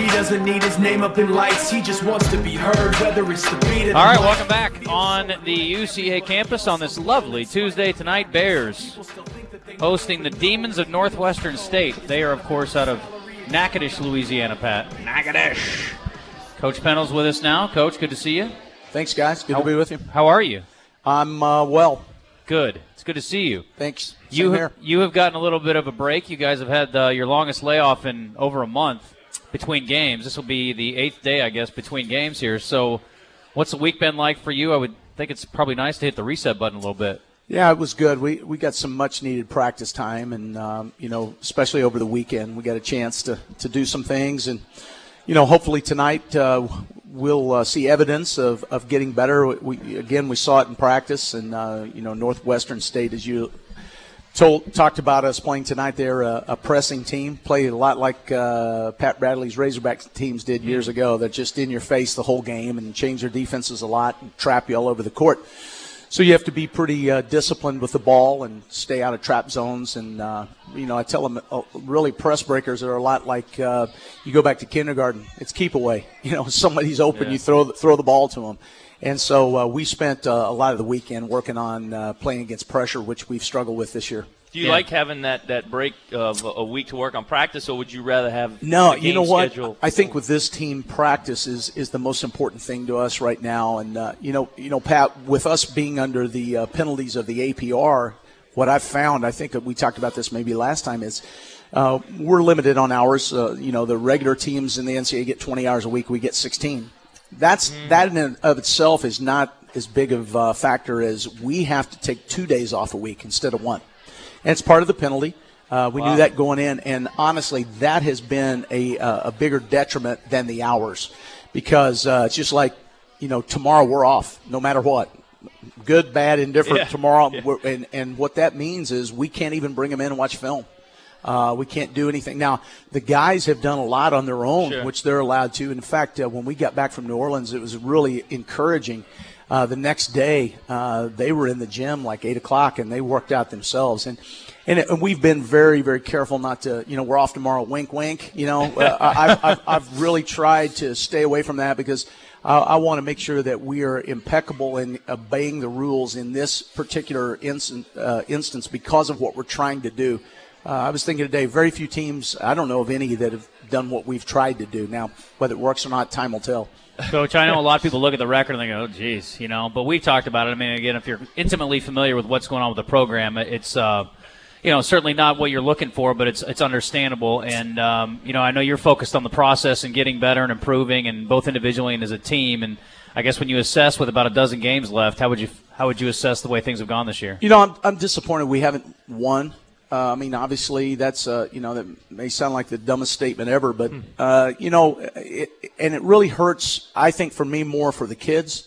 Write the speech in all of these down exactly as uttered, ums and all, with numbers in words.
doesn't need his name up in lights, he just wants to be heard, whether it's the beat of All right, the welcome back on the U C A campus on this lovely Tuesday tonight. Bears hosting the Demons of Northwestern State. They are, of course, out of Natchitoches, Louisiana, Pat. Natchitoches. Coach Pennell's with us now. Coach, good to see you. Thanks, guys. Good how, to be with you. How are you? I'm uh, well. Good. It's good to see you. Thanks. Same you here. have, you have gotten a little bit of a break. You guys have had uh, your longest layoff in over a month between games. This will be the eighth day, I guess, between games here. So what's the week been like for you? I would think it's probably nice to hit the reset button a little bit. Yeah, it was good. We we got some much-needed practice time, and, um, you know, especially over the weekend, we got a chance to, to do some things. And, you know, hopefully tonight uh, we'll uh, see evidence of, of getting better. We, again, we saw it in practice, and, uh, you know, Northwestern State, as you told, talked about us playing tonight, they're a, a pressing team, played a lot like uh, Pat Bradley's Razorback teams did years ago. They're just in your face the whole game and change their defenses a lot and trap you all over the court. So you have to be pretty uh, disciplined with the ball and stay out of trap zones. And, uh, you know, I tell them uh, really press breakers are a lot like uh, you go back to kindergarten. It's keep away. You know, somebody's open, yeah. you throw the, throw the ball to them. And so uh, we spent uh, a lot of the weekend working on uh, playing against pressure, which we've struggled with this year. Do you yeah. like having that, that break of a week to work on practice, or would you rather have No, a game you know what? schedule? I think with this team, practice is, is the most important thing to us right now. And, uh, you know, you know, Pat, with us being under the uh, penalties of the A P R, what I've found, I think we talked about this maybe last time, is uh, we're limited on hours. Uh, you know, the regular teams in the N C double A get twenty hours a week. We get sixteen. That's mm. That in and of itself is not as big of a factor as we have to take two days off a week instead of one. And it's part of the penalty. Uh, we wow. knew that going in, and honestly, that has been a a bigger detriment than the hours, because uh, it's just like, you know, tomorrow we're off, no matter what, good, bad, indifferent. Yeah. Tomorrow, yeah. we're, and and what that means is we can't even bring them in and watch film. Uh, we can't do anything. Now, the guys have done a lot on their own, sure. which they're allowed to. In fact, uh, when we got back from New Orleans, it was really encouraging. Uh, the next day, uh, they were in the gym like eight o'clock, and they worked out themselves. And and, it, and we've been very, very careful not to, you know, we're off tomorrow, wink, wink. You know, uh, I've, I've, I've really tried to stay away from that, because I, I want to make sure that we are impeccable in obeying the rules in this particular instant, uh, instance because of what we're trying to do. Uh, I was thinking today, very few teams, I don't know of any that have done what we've tried to do. Now, whether it works or not, time will tell. Coach, I know a lot of people look at the record and they go, oh, geez, you know, but we've talked about it. I mean, again, if you're intimately familiar with what's going on with the program, it's, uh, you know, certainly not what you're looking for, but it's it's understandable. And, um, you know, I know you're focused on the process and getting better and improving, and both individually and as a team. And I guess when you assess with about a dozen games left, how would you how would you assess the way things have gone this year? You know, I'm, I'm disappointed we haven't won. Uh, I mean, obviously, that's, uh, you know, that may sound like the dumbest statement ever, but, uh, you know, it, and it really hurts, I think, for me more for the kids.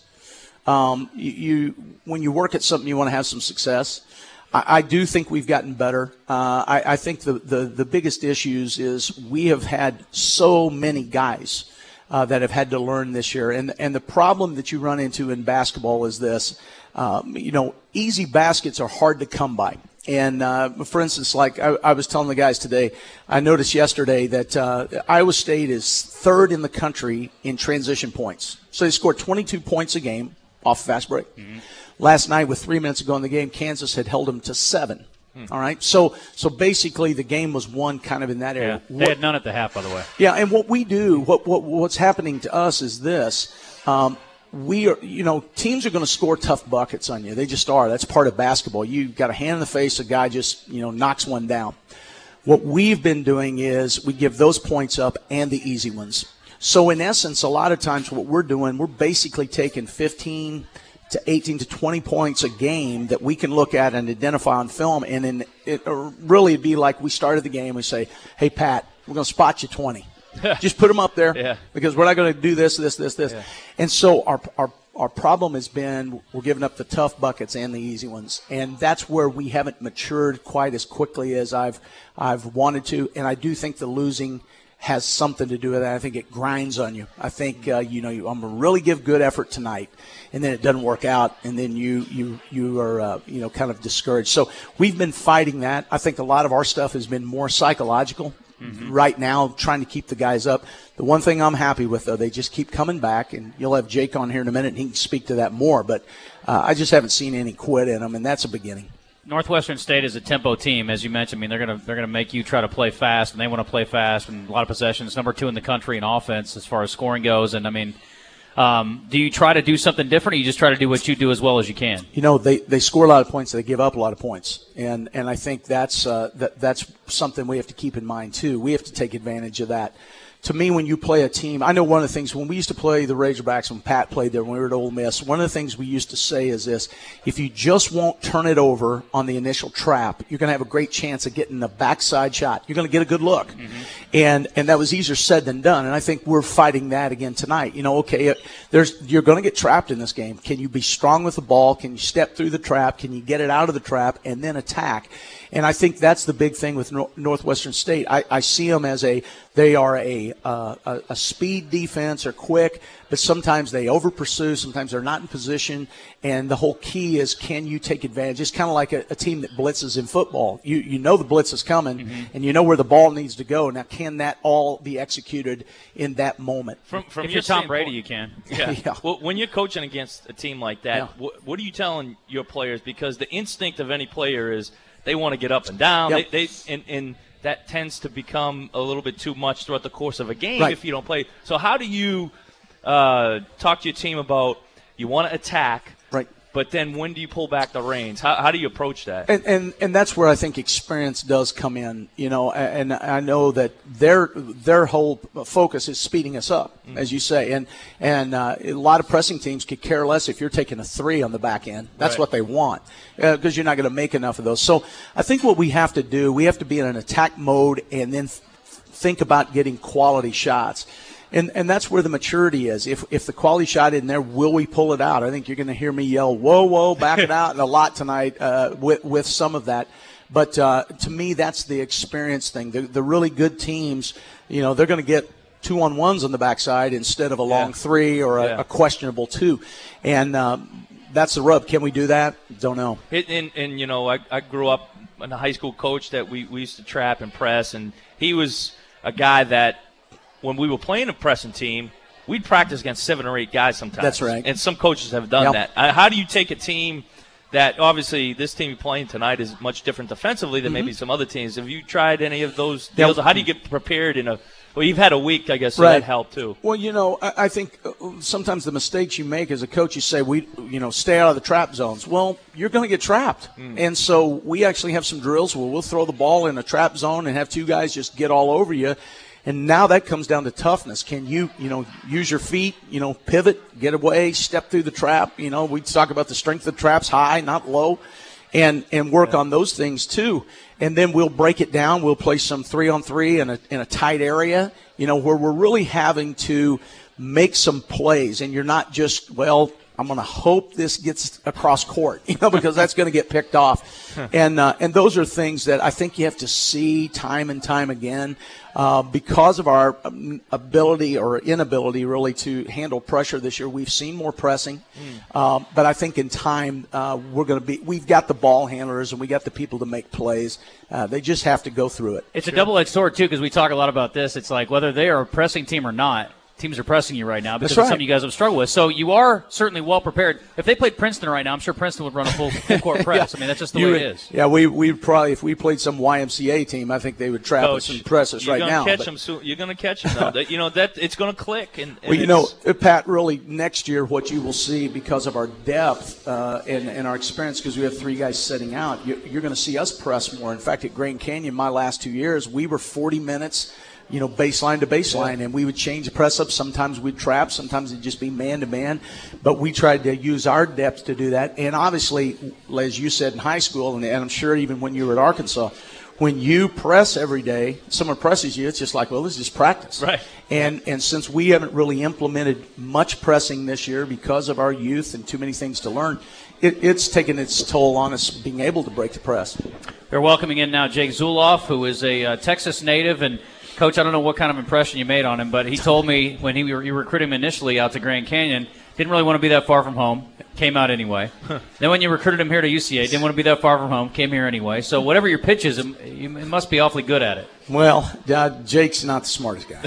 Um, you, you when you work at something, you want to have some success. I, I do think we've gotten better. Uh, I, I think the, the, the biggest issues is we have had so many guys uh, that have had to learn this year. And, and the problem that you run into in basketball is this. Um, you know, easy baskets are hard to come by. And, uh, for instance, like I, I was telling the guys today, I noticed yesterday that uh, Iowa State is third in the country in transition points. So they scored twenty-two points a game off a fast break. Mm-hmm. Last night, with three minutes to go in the game, Kansas had held them to seven. Mm. All right? So so basically the game was won kind of in that area. Yeah, they had none at the half, by the way. Yeah, and what we do, what, what what's happening to us is this. Um, We are, you know, teams are going to score tough buckets on you. They just are. That's part of basketball. You've got a hand in the face, a guy just, you know, knocks one down. What we've been doing is we give those points up and the easy ones. So, in essence, a lot of times what we're doing, we're basically taking fifteen to eighteen to twenty points a game that we can look at and identify on film. And then it really it'd be like we started the game, we say, hey, Pat, we're going to spot you twenty. Just put them up there yeah. because we're not going to do this, this, this, this. Yeah. And so our, our our problem has been we're giving up the tough buckets and the easy ones. And that's where we haven't matured quite as quickly as I've I've wanted to. And I do think the losing has something to do with that. I think it grinds on you. I think, uh, you know, you, I'm going to really give good effort tonight, and then it doesn't work out, and then you you you are, uh, you know, kind of discouraged. So we've been fighting that. I think a lot of our stuff has been more psychological mm-hmm. right now, trying to keep the guys up. The one thing I'm happy with, though, they just keep coming back, and you'll have Jake on here in a minute, and he can speak to that more. But uh, I just haven't seen any quit in them, and that's a beginning. Northwestern State is a tempo team, as you mentioned. I mean, they're going to they're going to make you try to play fast, and they want to play fast, and a lot of possessions. Number two in the country in offense as far as scoring goes. And I mean, um, do you try to do something different, or you just try to do what you do as well as you can? You know, they, they score a lot of points, they give up a lot of points, and and I think that's uh, that that's something we have to keep in mind too. We have to take advantage of that. To me, when you play a team, I know one of the things, when we used to play the Razorbacks, when Pat played there, when we were at Ole Miss, one of the things we used to say is this: if you just won't turn it over on the initial trap, you're going to have a great chance of getting a backside shot. You're going to get a good look. Mm-hmm. And and that was easier said than done, and I think we're fighting that again tonight. You know, okay, there's you're going to get trapped in this game. Can you be strong with the ball? Can you step through the trap? Can you get it out of the trap and then attack? And I think that's the big thing with Northwestern State. I, I see them as a they are a, uh, a a speed defense, or quick, but sometimes they over pursue. Sometimes they're not in position. And the whole key is, can you take advantage? It's kind of like a, a team that blitzes in football. You you know the blitz is coming, mm-hmm. and you know where the ball needs to go. Now, can that all be executed in that moment? From, from if your you're Tom Brady, you can. Yeah. yeah. Well, when you're coaching against a team like that, Yeah. what, what are you telling your players? Because the instinct of any player is they want to get up and down. Yep. They, they and, and that tends to become a little bit too much throughout the course of a game right. if you don't play. So how do you uh, talk to your team about you want to attack, right? But then when do you pull back the reins? How, how do you approach that? And, and and that's where I think experience does come in, you know. And I know that their their whole focus is speeding us up, mm-hmm. as you say. And and uh, a lot of pressing teams could care less if you're taking a three on the back end. That's right. what they want, because uh, you're not going to make enough of those. So I think what we have to do, we have to be in an attack mode and then th- think about getting quality shots. And and that's where the maturity is. If if the quality shot isn't there, will we pull it out? I think you're going to hear me yell, whoa, whoa, back it out, and a lot tonight uh, with, with some of that. But uh, to me, that's the experience thing. The, the really good teams, you know, they're going to get two-on-ones on the backside instead of a long yeah. three or a, yeah. a questionable two. And um, that's the rub. Can we do that? Don't know. It, and, and, you know, I, I grew up in a high school coach that we, we used to trap and press, and he was a guy that – when we were playing a pressing team, we'd practice against seven or eight guys sometimes. That's right. And some coaches have done yep. that. Uh, how do you take a team that, obviously, this team you're playing tonight is much different defensively than mm-hmm. maybe some other teams. Have you tried any of those deals? Yep. How do you get prepared in a – well, you've had a week, I guess, so right. that helped too. Well, you know, I, I think sometimes the mistakes you make as a coach, you say, we, you know, stay out of the trap zones. Well, you're going to get trapped. Mm. And so we actually have some drills where we'll throw the ball in a trap zone and have two guys just get all over you. And now that comes down to toughness. Can you, you know, use your feet, you know, pivot, get away, step through the trap? You know, we talk about the strength of the traps, high, not low, and and work yeah. on those things too. And then we'll break it down. We'll play some three on three in a in a tight area, you know, where we're really having to make some plays. And you're not just, well, I'm going to hope this gets across court, you know, because that's going to get picked off. And uh, and those are things that I think you have to see time and time again uh, because of our um, ability or inability really to handle pressure this year. We've seen more pressing, mm. um, but I think in time uh, we're going to be. We've got the ball handlers and we got the people to make plays. Uh, they just have to go through it. It's sure. a double-edged sword too, because we talk a lot about this. It's like whether they are a pressing team or not. Teams are pressing you right now because right. it's something you guys have struggled with. So you are certainly well prepared. If they played Princeton right now, I'm sure Princeton would run a full, full court press. yeah. I mean, that's just the you way would, it is. Yeah, we we probably if we played some Y M C A team, I think they would trap Coach, us and press us you're right gonna now. Catch but, them soon. You're going to catch them, though. that, you know that it's going to click. And, and well, you know, Pat, really next year what you will see because of our depth uh, and, and our experience, because we have three guys setting out, you, you're going to see us press more. In fact, at Grand Canyon, my last two years, we were forty minutes. You know, baseline to baseline, yeah. and we would change the press up. Sometimes we'd trap, sometimes it'd just be man to man. But we tried to use our depth to do that. And obviously, as you said in high school, and, and I'm sure even when you were at Arkansas, when you press every day, someone presses you, it's just like, well, this is just practice. Right. And and since we haven't really implemented much pressing this year because of our youth and too many things to learn, it, it's taken its toll on us being able to break the press. They're welcoming in now Jake Zuloff, who is a uh, Texas native and Coach, I don't know what kind of impression you made on him, but he told me when he you recruited him initially out to Grand Canyon, didn't really want to be that far from home, came out anyway. Then when you recruited him here to U C A, didn't want to be that far from home, came here anyway. So whatever your pitch is, you must be awfully good at it. Well, uh, Jake's not the smartest guy.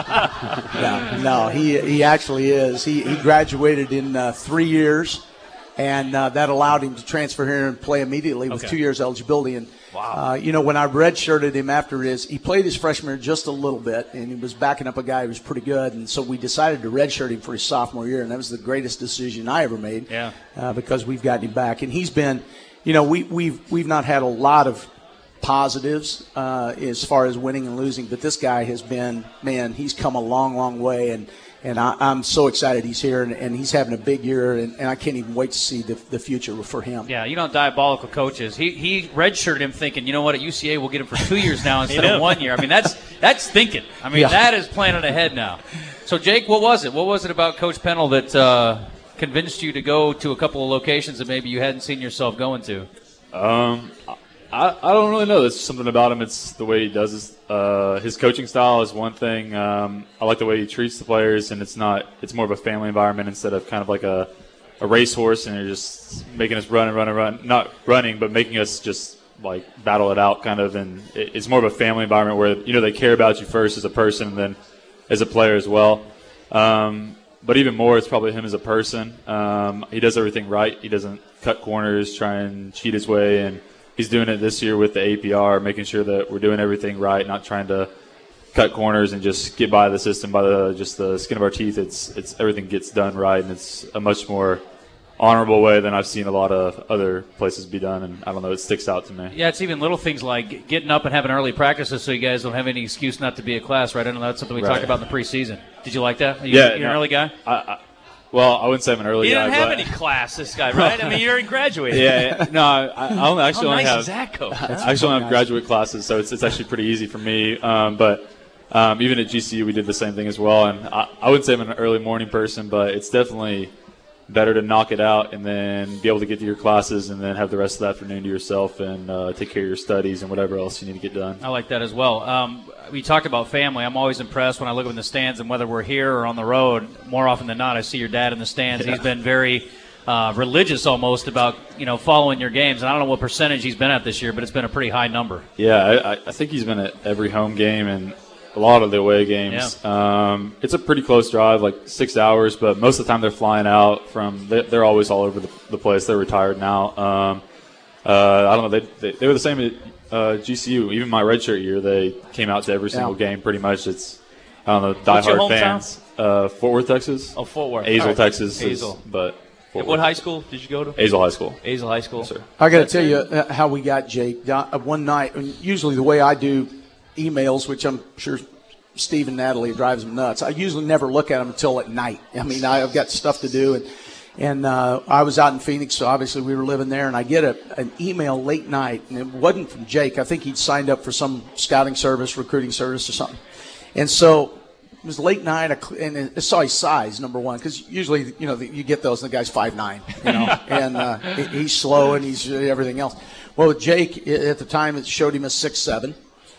no, no, he he actually is. He, he graduated in uh, three years, and uh, that allowed him to transfer here and play immediately with Okay. two years eligibility. And Wow. uh, you know, when I redshirted him after his, he played his freshman year just a little bit, and he was backing up a guy who was pretty good. And so we decided to redshirt him for his sophomore year, and that was the greatest decision I ever made. Yeah. Uh, because we've gotten him back, and he's been, you know, we we've we've not had a lot of positives uh, as far as winning and losing, but this guy has been, man, he's come a long, long way, and and I, I'm so excited he's here, and, and he's having a big year, and, and I can't even wait to see the, the future for him. Yeah, you know, diabolical coaches. He he redshirted him thinking, you know what, at U C A we'll get him for two years now instead know. of one year. I mean, that's that's thinking. I mean, Yeah. that is planning ahead now. So, Jake, what was it? What was it about Coach Pennell that uh, convinced you to go to a couple of locations that maybe you hadn't seen yourself going to? Um, I, I don't really know. There's something about him. It's the way he does his, uh, his coaching style is one thing. Um, I like the way he treats the players, and it's not. It's more of a family environment instead of kind of like a, a racehorse, and you're just making us run and run and run. Not running, but making us just like battle it out, kind of. And it, it's more of a family environment where you know they care about you first as a person, and then as a player as well. Um, but even more, it's probably him as a person. Um, he does everything right. He doesn't cut corners, try and cheat his way, and he's doing it this year with the A P R, making sure that we're doing everything right, not trying to cut corners and just get by the system by the just the skin of our teeth. It's it's everything gets done right, and it's a much more honorable way than I've seen a lot of other places be done. And I don't know, it sticks out to me. Yeah, it's even little things like getting up and having early practices so you guys don't have any excuse not to be at class, right? I know that's something we Right. talked about in the preseason. Did you like that? Are you, Yeah, you're no. an early guy? I, I, well, I wouldn't say I'm an early He guy. didn't have but- any class, this guy, right? I mean, you already graduated. Yeah, yeah. no, I, I only How actually only nice have is that, Coach? I actually only have graduate classes, so it's it's actually pretty easy for me. Um, but um, even at G C U, we did the same thing as well. And I, I wouldn't say I'm an early morning person, but it's definitely better to knock it out and then be able to get to your classes and then have the rest of the afternoon to yourself and uh, take care of your studies and whatever else you need to get done. I like that as well. Um, we talked about family. I'm always impressed when I look up in the stands, and whether we're here or on the road, more often than not, I see your dad in the stands. Yeah. He's been very uh, religious almost about, you know, following your games. And I don't know what percentage he's been at this year, but it's been a pretty high number. Yeah, I, I think he's been at every home game and a lot of the away games. Yeah. Um, it's a pretty close drive, like six hours, but most of the time they're flying out from. They're, they're always all over the, the place. They're retired now. Um, uh, I don't know. They, they they were the same at uh, G C U. Even my redshirt year, they came out to every single Yeah. game. Pretty much, it's I don't know What's your diehard hometown? fans. Uh, Fort Worth, Texas. Oh, Fort Worth. Azle, All right. Texas. is- Azle. but Fort What Worth. high school did you go to? Azle High School. Azle High School. Yes, sir. I got to tell you uh, how we got Jake. Uh, one night, and usually the way I do emails, which I'm sure Steve and Natalie drives them nuts, I usually never look at them until at night. I mean, I've got stuff to do, and and uh, I was out in Phoenix, so obviously we were living there, and I get a, an email late night, and it wasn't from Jake. I think he'd signed up for some scouting service, recruiting service or something. And so it was late night, I cl- and I saw his size, number one, because usually, you know, the, you get those, and the guy's five nine, you know, and uh, he, he's slow and he's everything else. Well, Jake, at the time, it showed him as six seven,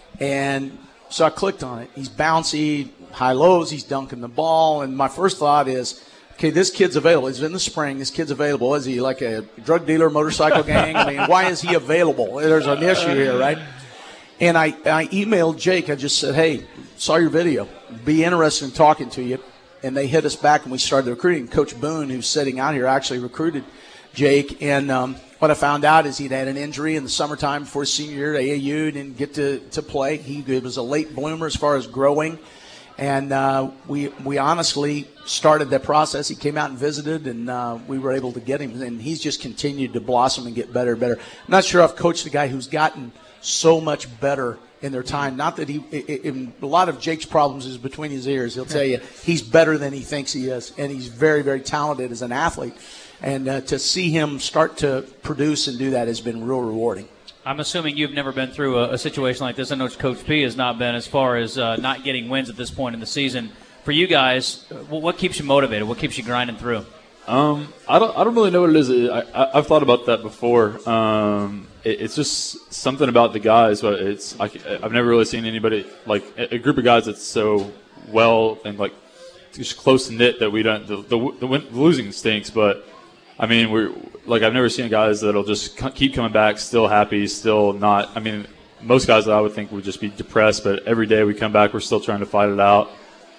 and so I clicked on it. He's bouncy, high lows, he's dunking the ball, and my first thought is, okay, this kid's available. It's in the spring. This kid's available. Is he like a drug dealer, motorcycle gang? I mean, why is he available? There's an issue here, right? And I, I emailed Jake. I just said, hey, saw your video. Be interested in talking to you. And they hit us back, and we started recruiting. Coach Boone, who's sitting out here, actually recruited Jake. And um, what I found out is he'd had an injury in the summertime before his senior year at A A U. Didn't get to, to play. He was a late bloomer as far as growing. And uh, we we honestly started that process. He came out and visited, and uh, we were able to get him. And he's just continued to blossom and get better and better. I'm not sure I've coached a guy who's gotten so much better in their time. Not that he – in a lot of Jake's problems is between his ears. He'll tell you he's better than he thinks he is, and he's very, very talented as an athlete. And uh, to see him start to produce and do that has been real rewarding. I'm assuming you've never been through a, a situation like this. I know Coach P has not been, as far as uh, not getting wins at this point in the season. For you guys, uh, what keeps you motivated? What keeps you grinding through? Um, I don't. I don't really know what it is. I, I, I've thought about that before. Um, it, it's just something about the guys. But it's I, I've never really seen anybody like a, a group of guys that's so well and like just close knit that we don't. The, the, the, win, the losing stinks, but I mean we're like I've never seen guys that'll just keep coming back, still happy, still not. I mean, most guys that I would think would just be depressed, but every day we come back, we're still trying to fight it out.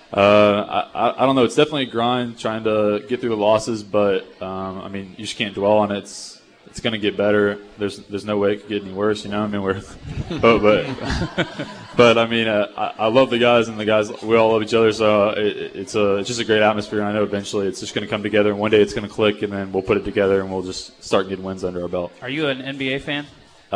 Uh, I, I don't know. It's definitely a grind trying to get through the losses, but um, I mean, you just can't dwell on it. It's it's going to get better. There's there's no way it could get any worse. You know, I mean, we're but but but I mean, uh, I, I love the guys, and the guys we all love each other. So it, it's a it's just a great atmosphere. And I know eventually it's just going to come together, and one day it's going to click, and then we'll put it together, and we'll just start getting wins under our belt. Are you an N B A fan?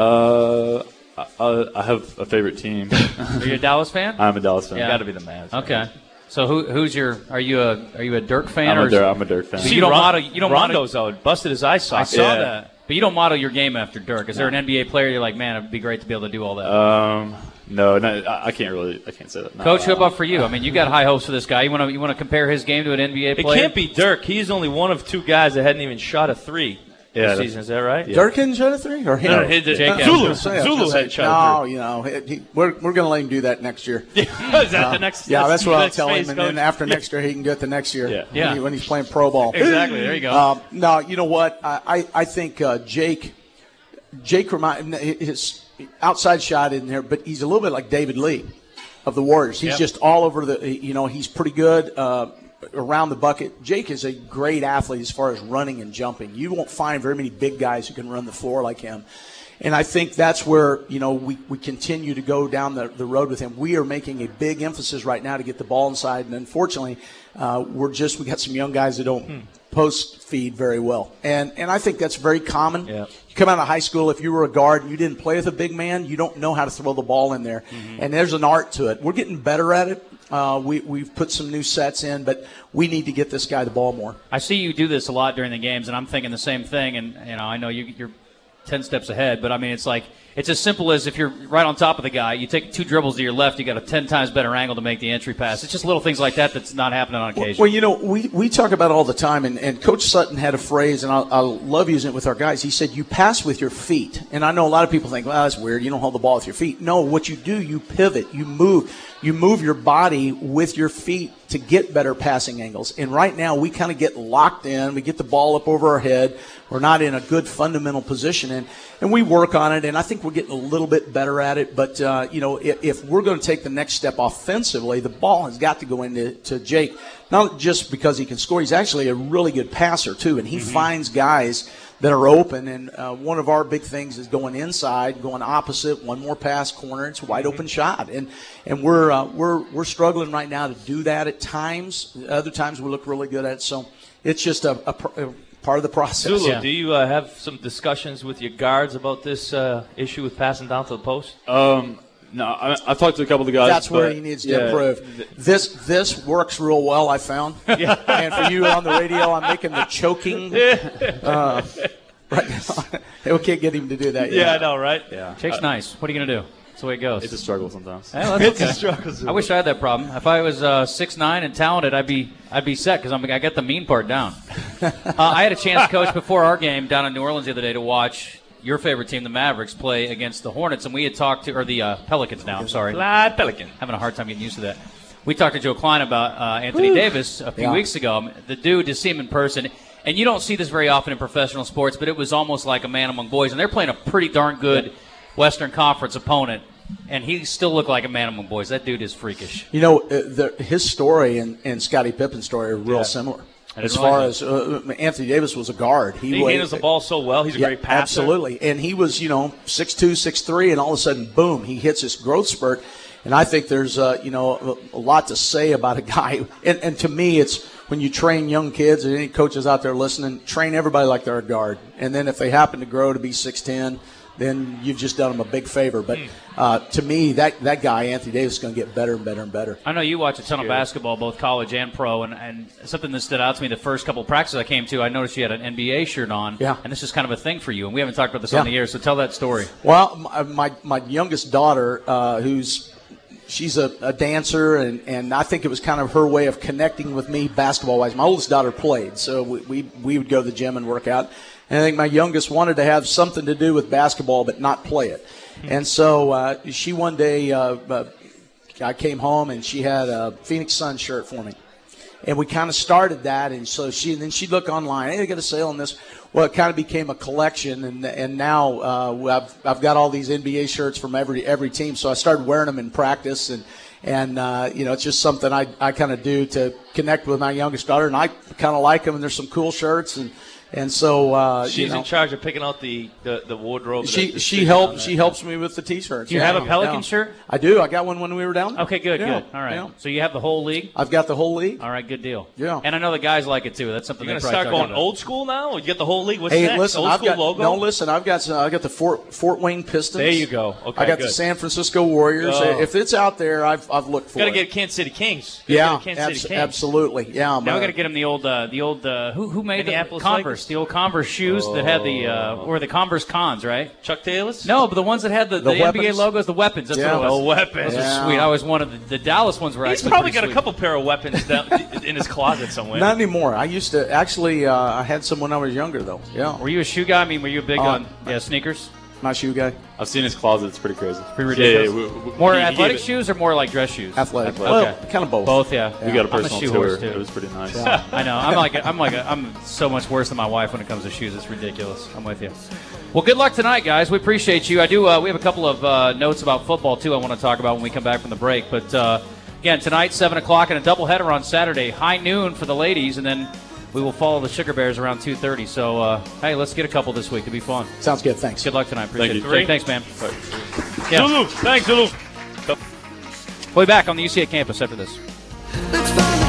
Uh, I, I have a favorite team. Are you a Dallas fan? I'm a Dallas fan. Yeah. Got to be the Mavs. Okay. Right? So who who's your are you a are you a Dirk fan? I'm or a Dirk, I'm a Dirk fan. So you don't model you don't Rondo's model, out, busted his eye socket. I saw Yeah. that. But you don't model your game after Dirk. Is there an N B A player you're like, man, it'd be great to be able to do all that? Um, no, no, I I can't really, I can't say that. No. Coach, how about for you? I mean, you got high hopes for this guy. You want to you want to compare his game to an N B A It player? can't be Dirk. He's only one of two guys that hadn't even shot a three Yeah, this that's- season. Is that right? Yeah. Dirk hadn't shot a three? Or him? No, he did- Jake Uh, had- I was Zulu. gonna say, I was Zulu gonna say, had shot a No, you know, he, he, we're, we're going to let him do that next year. Is that the next? Yeah, that's what I'll next tell him. phase, And Coach? then after next year, he can do it the next year Yeah. when, Yeah. he, when he's playing pro ball. Exactly. There you go. Um, no, you know what? I, I, I think uh, Jake, Jake remind his outside shot in there, but he's a little bit like David Lee of the Warriors. He's Yep. just all over the. You know, he's pretty good uh, around the bucket. Jake is a great athlete as far as running and jumping. You won't find very many big guys who can run the floor like him. And I think that's where, you know, we, we continue to go down the, the road with him. We are making a big emphasis right now to get the ball inside. And unfortunately, uh, we're just, we got some young guys that don't Hmm. post feed very well. And and I think that's very common. Yeah. You come out of high school, if you were a guard and you didn't play with a big man, you don't know how to throw the ball in there. Mm-hmm. And there's an art to it. We're getting better at it. Uh, we, we've put some new sets in, but we need to get this guy the ball more. I see you do this a lot during the games, and I'm thinking the same thing. And you know, I know you, you're ten steps ahead, but I mean, it's like it's as simple as if you're right on top of the guy, you take two dribbles to your left, you got a ten times better angle to make the entry pass. It's just little things like that that's not happening on occasion. Well, you know, we, we talk about it all the time, and, and Coach Sutton had a phrase, and I, I love using it with our guys. He said, you pass with your feet. And I know a lot of people think, well, that's weird. You don't hold the ball with your feet. No, what you do, you pivot, you move. You move your body with your feet to get better passing angles. And right now, we kind of get locked in. We get the ball up over our head. We're not in a good fundamental position, and, and we work on it, and I think we're getting a little bit better at it. But, uh, you know, if, if we're going to take the next step offensively, the ball has got to go into to Jake, not just because he can score. He's actually a really good passer, too, and he mm-hmm. finds guys that are open. And uh, one of our big things is going inside, going opposite, one more pass, corner, it's a wide open shot. And and we're uh, we're we're struggling right now to do that at times. Other times we look really good at it. So it's just a, a, a part of the process. Zulu, Yeah. do you uh, have some discussions with your guards about this uh, issue with passing down to the post? Um, no, I, I've talked to a couple of the guys. That's where but, he needs to yeah, improve. This this works real well, I found. And for you on the radio, I'm making the choking. Uh, right now. We can't get him to do that yet. Yeah, I know, right? Yeah, Jake's nice. What are you going to do? That's the way it goes. it's a struggle sometimes. Hey, that's okay. struggle. I wish I had that problem. If I was uh, six nine and talented, I'd be I'd be set because I'm I got the mean part down. uh, I had a chance, Coach, before our game down in New Orleans the other day to watch your favorite team, the Mavericks, play against the Hornets, and we had talked to or the uh, Pelicans. Now I'm sorry, Clyde Pelican. having a hard time getting used to that. We talked to Joe Klein about uh, Anthony Woo. Davis a few Yeah. weeks ago. The dude, to see him in person, and you don't see this very often in professional sports, but it was almost like a man among boys, and they're playing a pretty darn good Western Conference opponent. And he still looked like a man among boys. That dude is freakish. You know, uh, the, his story and, and Scottie Pippen's story are real Yeah. similar. didn't As far realize as uh, Anthony Davis was a guard. He wa- handles the ball so well. He's a Yeah, great passer. absolutely. And he was, you know, six two, six three, and all of a sudden, boom, he hits this growth spurt. And I think there's, uh, you know, a, a lot to say about a guy. And, and to me, it's when you train young kids, and any coaches out there listening, train everybody like they're a guard. And then if they happen to grow to be six ten, then you've just done them a big favor. But uh, to me, that, that guy, Anthony Davis, is going to get better and better and better. I know you watch a ton of basketball, both college and pro, and, and something that stood out to me the first couple of practices I came to, I noticed you had an N B A shirt on. Yeah. And this is kind of a thing for you, and we haven't talked about this Yeah. on the air, so tell that story. Well, my my, my youngest daughter, uh, who's she's a, a dancer, and, and I think it was kind of her way of connecting with me basketball wise. My oldest daughter played, so we, we we would go to the gym and work out. And I think my youngest wanted to have something to do with basketball but not play it. And so uh, she one day, uh, uh, I came home and she had a Phoenix Suns shirt for me. And we kind of started that, and so she and then she'd look online. Hey, they got a sale on this. Well, it kind of became a collection, and and now uh, I've I've got all these N B A shirts from every every team. So I started wearing them in practice, and and uh, you know it's just something I I kind of do to connect with my youngest daughter, and I kind of like them. And there's some cool shirts, and and so uh, she's you know, in charge of picking out the the, the wardrobe. She the she helps she helps me with the T-shirts. Do you yeah. have a Pelican yeah. shirt? I do. I got one when we were down there. Okay, good, yeah. good. All right. Yeah. So you have the whole league? I've got the whole league. All right, good deal. Yeah. And I know the guys like it too. That's something You're they going to probably start talk going about. old school now? Or you get the whole league? What's Hey, next? listen, old I've school got logo? no. Listen, I've got I got the Fort Fort Wayne Pistons. There you go. Okay, I got good. the San Francisco Warriors. Oh. If it's out there, I've I've looked for Got to it. get Kansas City Kings. Gotta yeah, get Kansas abs- City Kings. absolutely. Yeah. Now my- we got to get him the old, uh, the old. Uh, who who made the Minneapolis Converse? Lakers? The old Converse shoes that had the, uh, or the Converse cons, right? Chuck Taylor's? No, but the ones that had the, the, The N B A weapons? logos, the weapons. That's Yeah. what it was. The weapons. Those Yeah. are sweet. I always wanted the, the Dallas ones were He's actually probably pretty got a sweet. couple pair of weapons down in his closet somewhere. Not anymore. I used to actually. Uh, I had some when I was younger, though. Yeah. Were you a shoe guy? I mean, were you big Uh, on yeah sneakers? My shoe guy. I've seen his closet. It's pretty crazy. Pretty ridiculous. Yeah, yeah, we, we, More he- he athletic gave it- shoes or more like dress shoes? Athletic. Athletic. Well, Okay. kind of both. Both, yeah. We got a I'm personal shoe tour. horse, too. It was pretty nice. I know. I'm like a, I'm like a, I'm so much worse than my wife when it comes to shoes. It's ridiculous. I'm with you. Well, good luck tonight, guys. We appreciate you. I do. Uh, we have a couple of uh, notes about football too. I want to talk about when we come back from the break. But uh, again, tonight seven o'clock and a doubleheader on Saturday, high noon for the ladies, and then we will follow the Sugar Bears around two thirty. So uh, hey, let's get a couple this week. It'll be fun. Sounds good. Thanks. Good luck tonight. Appreciate Thank it. you. Jake, thanks, man. Yeah. Zulu. Thanks, Zulu. We'll be back on the U C A campus after this. Let's find